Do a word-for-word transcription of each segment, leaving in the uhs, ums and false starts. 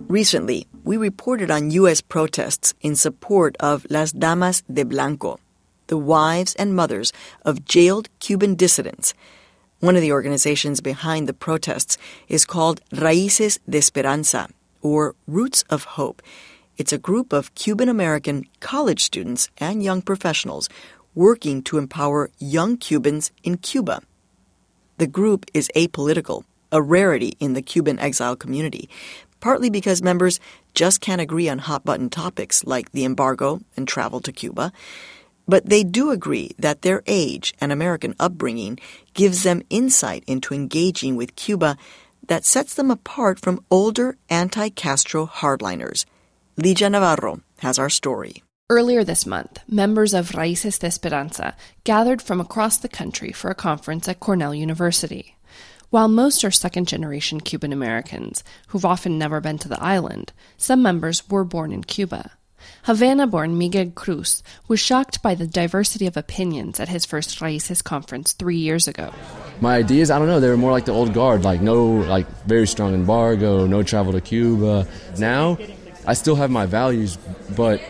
Recently, we reported on U S protests in support of Las Damas de Blanco, the wives and mothers of jailed Cuban dissidents. One of the organizations behind the protests is called Raíces de Esperanza, or Roots of Hope. It's a group of Cuban-American college students and young professionals working to empower young Cubans in Cuba. The group is apolitical, a rarity in the Cuban exile community, partly because members just can't agree on hot-button topics like the embargo and travel to Cuba. But they do agree that their age and American upbringing gives them insight into engaging with Cuba that sets them apart from older anti-Castro hardliners. Ligia Navarro has our story. Earlier this month, members of Raíces de Esperanza gathered from across the country for a conference at Cornell University. While most are second-generation Cuban Americans, who've often never been to the island, some members were born in Cuba. Havana-born Miguel Cruz was shocked by the diversity of opinions at his first Raíces conference three years ago. My ideas, I don't know, they were more like the old guard, like no, like very strong embargo, no travel to Cuba. Now, I still have my values, but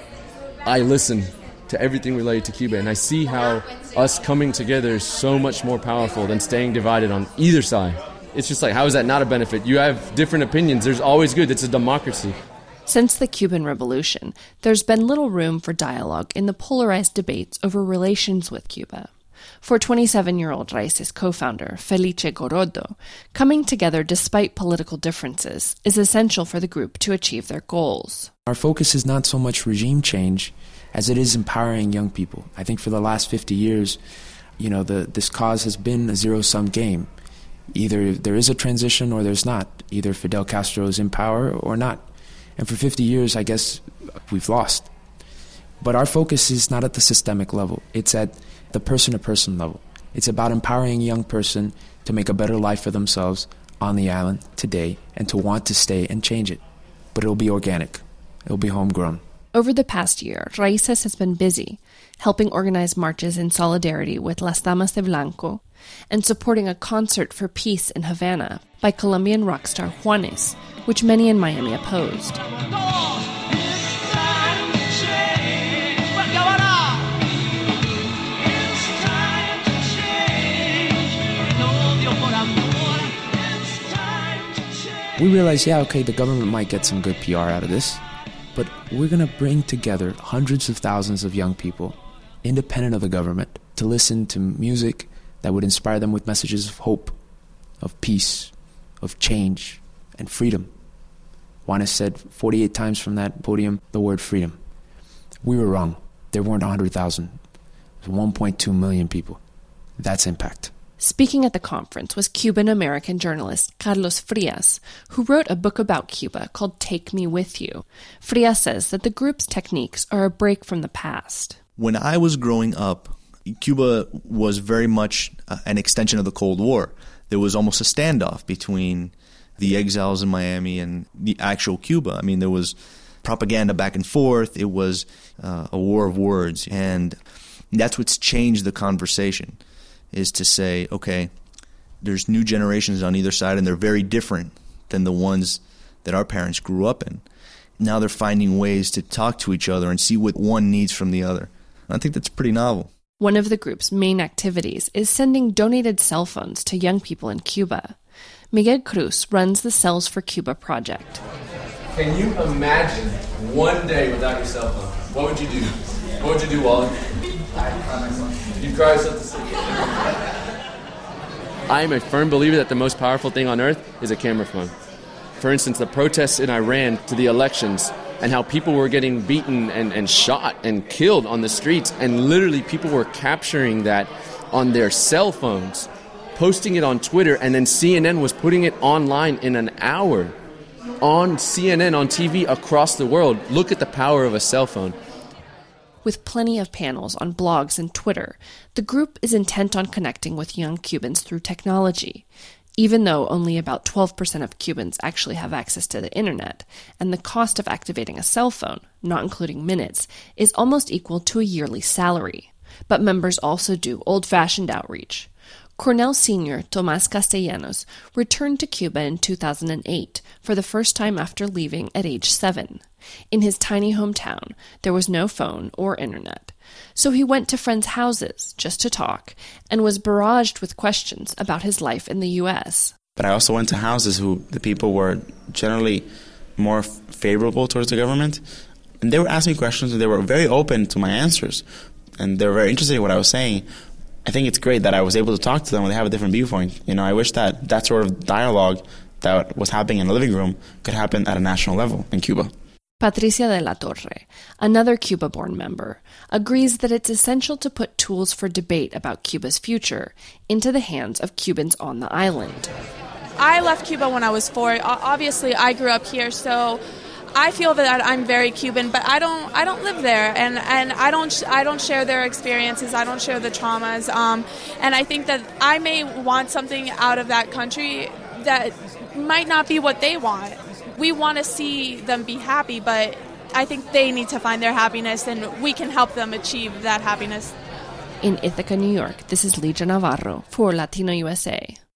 I listen to everything related to Cuba, and I see how us coming together is so much more powerful than staying divided on either side. It's just like, how is that not a benefit? You have different opinions. There's always good. It's a democracy. Since the Cuban Revolution, there's been little room for dialogue in the polarized debates over relations with Cuba. For twenty-seven-year-old Raíces co-founder Felice Gorodo, coming together despite political differences is essential for the group to achieve their goals. Our focus is not so much regime change as it is empowering young people. I think for the last fifty years, you know, the, this cause has been a zero-sum game. Either there is a transition or there's not. Either Fidel Castro is in power or not. And for fifty years, I guess, we've lost. But our focus is not at the systemic level. It's at the person-to-person level. It's about empowering a young person to make a better life for themselves on the island today and to want to stay and change it. But it'll be organic. It'll be homegrown. Over the past year, Raíces has been busy, helping organize marches in solidarity with Las Damas de Blanco and supporting a concert for peace in Havana by Colombian rock star Juanes, which many in Miami opposed. We realized, yeah, okay, the government might get some good P R out of this, but we're going to bring together hundreds of thousands of young people, independent of the government, to listen to music that would inspire them with messages of hope, of peace, of change, and freedom. Juanes said forty-eight times from that podium the word freedom. We were wrong. There weren't one hundred thousand. It was one point two million people. That's impact. Speaking at the conference was Cuban-American journalist Carlos Frias, who wrote a book about Cuba called Take Me With You. Frias says that the group's techniques are a break from the past. When I was growing up, Cuba was very much an extension of the Cold War. There was almost a standoff between the exiles in Miami and the actual Cuba. I mean, there was propaganda back and forth. It was uh, a war of words. And that's what's changed the conversation, is to say, okay, there's new generations on either side, and they're very different than the ones that our parents grew up in. Now they're finding ways to talk to each other and see what one needs from the other. I think that's pretty novel. One of the group's main activities is sending donated cell phones to young people in Cuba. Miguel Cruz runs the Cells for Cuba project. Can you imagine one day without your cell phone? What would you do? What would you do, Wally? I'd cry myself. You'd cry yourself to sleep. I am a firm believer that the most powerful thing on earth is a camera phone. For instance, the protests in Iran to the elections and how people were getting beaten and, and shot and killed on the streets, and literally people were capturing that on their cell phones, posting it on Twitter, and then C N N was putting it online in an hour on C N N, on T V across the world. Look at the power of a cell phone. With plenty of panels on blogs and Twitter, the group is intent on connecting with young Cubans through technology, even though only about twelve percent of Cubans actually have access to the internet, and the cost of activating a cell phone, not including minutes, is almost equal to a yearly salary. But members also do old-fashioned outreach. Cornell senior Tomás Castellanos returned to Cuba in two thousand eight for the first time after leaving at age seven. In his tiny hometown, there was no phone or internet, so he went to friends' houses just to talk and was barraged with questions about his life in the U S. But I also went to houses who the people were generally more favorable towards the government, and they were asking me questions and they were very open to my answers, and they were very interested in what I was saying. I think it's great that I was able to talk to them when they have a different viewpoint. You know, I wish that that sort of dialogue that was happening in the living room could happen at a national level in Cuba. Patricia de la Torre, another Cuba-born member, agrees that it's essential to put tools for debate about Cuba's future into the hands of Cubans on the island. I left Cuba when I was four. Obviously, I grew up here, so I feel that I'm very Cuban, but I don't. I don't live there, and, and I don't. I don't share their experiences. I don't share the traumas, um, and I think that I may want something out of that country that might not be what they want. We want to see them be happy, but I think they need to find their happiness, and we can help them achieve that happiness. In Ithaca, New York, this is Lydia Navarro for Latino U S A.